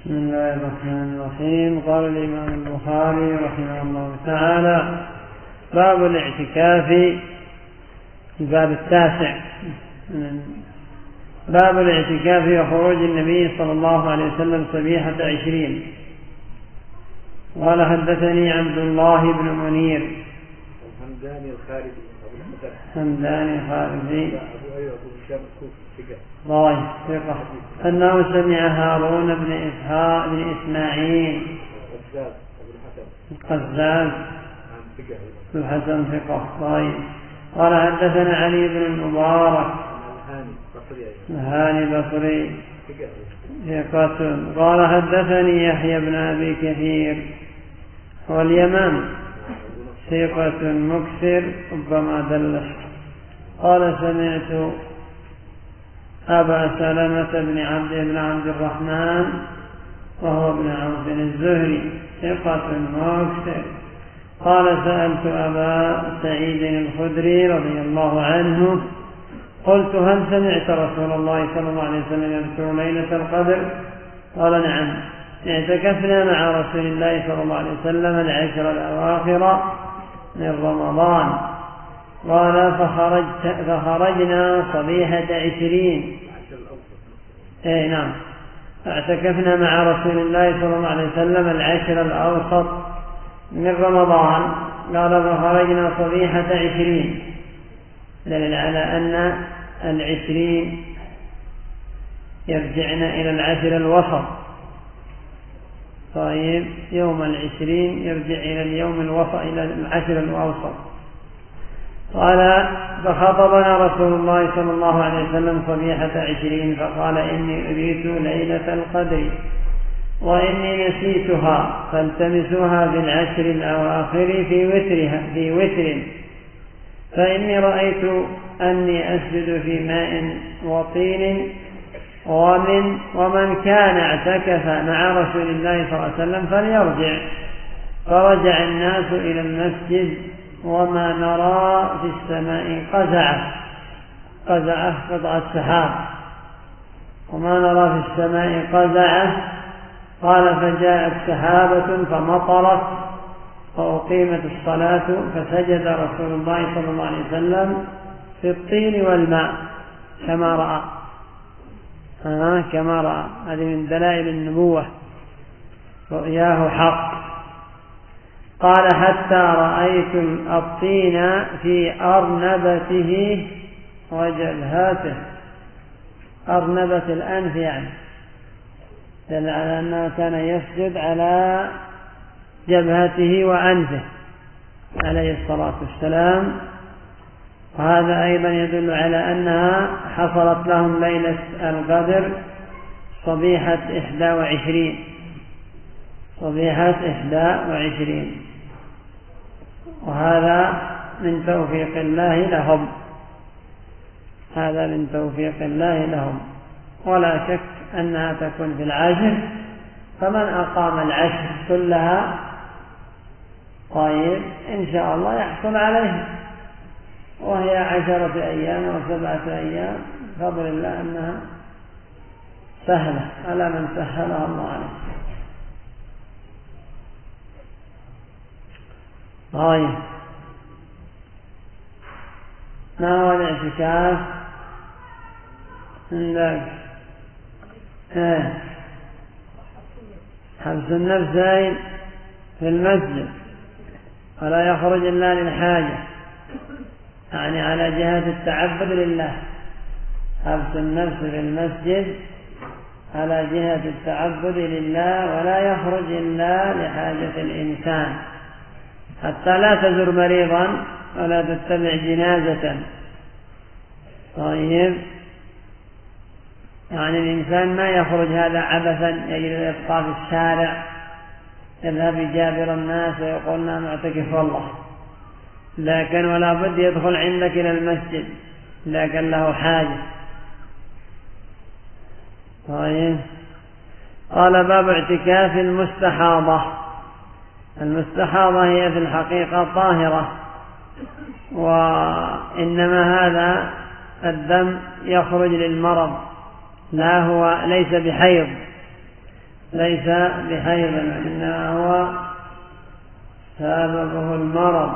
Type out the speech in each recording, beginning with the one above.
بسم الله الرحمن الرحيم. قال الإمام البخاري رحمه الله تعالى: باب الاعتكاف. الباب التاسع، باب الاعتكاف وخروج النبي صلى الله عليه وسلم صبيحة 20. قال: حدثني عبد الله بن منير حمداني الخارجي ثقة أنه سمع هارون بن إسحاق بن إسماعيل القزاز الحسن ثقة. قال: حدثنا علي بن المبارك الهاني بصري ثقة. قال: حدثني يحيى بن أبي كثير واليمن ثقة مكثر ربما دلس. قال: سمعت أبا سلمة بن عبد الرحمن وهو ابن عوف الزهري ثقة مكثر. قال: سألت أبا سعيد الخدري رضي الله عنه قلت: هل سمعت رسول الله صلى الله عليه وسلم يذكر ليلة القدر؟ قال: نعم، اعتكفنا مع رسول الله صلى الله عليه وسلم العشر الأواخر من رمضان. قال: فخرجنا صبيحة 20. نعم، اعتكفنا مع رسول الله صلى الله عليه وسلم العشر الأوسط من رمضان. قال: فخرجنا صبيحة 20، دليل على أن 20 يرجعن إلى العشر الوسط. طيب، يوم 20 يرجع إلى اليوم الوسط، إلى العشر الأوسط. قال: فخطبنا رسول الله صلى الله عليه وسلم صبيحة 20 فقال: إني أريد ليلة القدر وإني نسيتها فالتمسوها في العشر الأواخر في وتر، فإني رأيت أني أسجد في ماء وطين ومن كان اعتكف مع رسول الله صلى الله عليه وسلم فليرجع. فرجع الناس إلى المسجد وما نرى في السماء قزعة سحاب، وما نرى في السماء قزعة. قال: فجاءت سحابة فمطرت فأقيمت الصلاة فسجد رسول الله صلى الله عليه وسلم في الطين والماء كما رأى. هذه من دلائل النبوة، رؤياه حق. قال: حتى رأيت الطين في أرنبته وجبهاته. أرنبة الأنف يعني، دل على أنه كان يسجد على جبهته وأنفه عليه الصلاة والسلام. وهذا أيضا يدل على أنها حصلت لهم ليلة القدر صبيحة 21. وهذا من توفيق الله لهم. ولا شك أنها تكون في العشر، فمن أقام العشر كلها طيب إن شاء الله يحصل عليه. وهي 10 أيام أو 7 أيام، فضل الله أنها سهلة على من سهلها الله عليه. طيب، ما هو الاعتكاف عندك؟ حبس النفسين في المسجد ولا يخرج إلا للحاجة، يعني على جهة التعبد لله. حبس النفس في المسجد على جهة التعبد لله، ولا يخرج إلا لحاجة الإنسان، حتى لا تزر مريضا ولا تتبع جنازة. طيب، يعني الإنسان ما يخرج هذا عبثا، يجري يبقى في الشارع يذهب يجابر الناس ويقولنا معتكف والله، لكن ولا بد يدخل عندك إلى المسجد لكن له حاجة. طيب، قال: باب اعتكاف المستحاضة. المستحاضة هي في الحقيقة طاهرة، وإنما هذا الدم يخرج للمرض، ليس بحيض، ليس بحيض، إنما هو سببه المرض.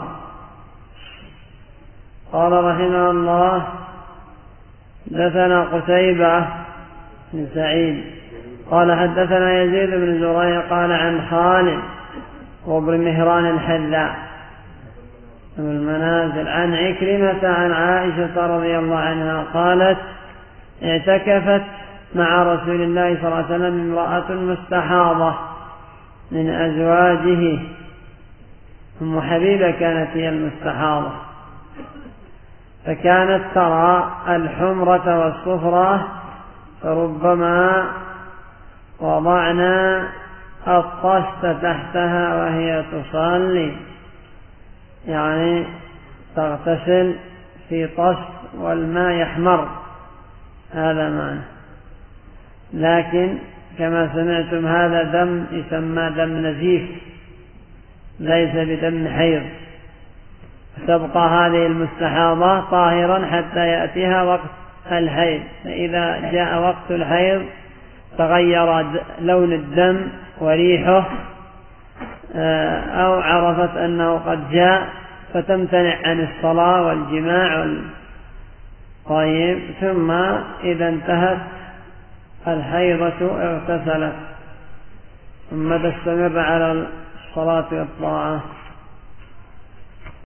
قال رحمه الله: حدثنا قتيبة بن سعيد قال حدثنا يزيد بن زريع قال عن خالد وابن مهران الحذاء المنازل عن عكرمة عن عائشة رضي الله عنها قالت: اعتكفت مع رسول الله صلى الله عليه وسلم امرأة مستحاضة من أزواجه. أم حبيبة كانت هي المستحاضة، فكانت ترى الحمرة والصفرة، فربما وضعنا الطست تحتها وهي تصلي، يعني تغتسل في طست والماء يحمر، هذا معنى. لكن كما سمعتم هذا دم يسمى دم نزيف، ليس بدم حيض. تبقى هذه المستحاضة طاهرا حتى يأتيها وقت الحيض، فإذا جاء وقت الحيض تغير لون الدم وريحه، أو عرفت أنه قد جاء فتمتنع عن الصلاة والجماع طيب، ثم إذا انتهت الحيضة اغتسلت ثم تستمر على الصلاة والطاعة.